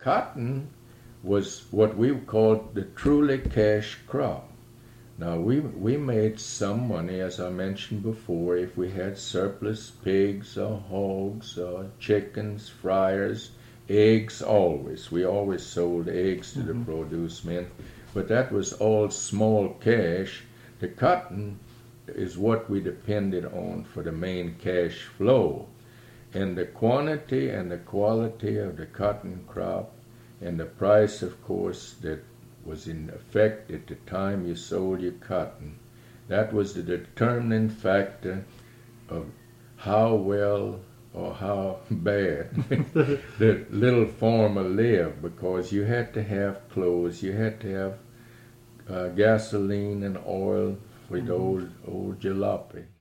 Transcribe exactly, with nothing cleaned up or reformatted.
cotton was what we called the truly cash crop. Now, we, we made some money, as I mentioned before, if we had surplus pigs or hogs or chickens, fryers, eggs always. We always sold eggs to mm-hmm. the produce men, but that was all small cash. The cotton is what we depended on for the main cash flow. And the quantity and the quality of the cotton crop and the price, of course, that was in effect at the time you sold your cotton, that was the determining factor of how well or how bad the little farmer lived, because you had to have clothes, you had to have uh, gasoline and oil for the old, old jalopy.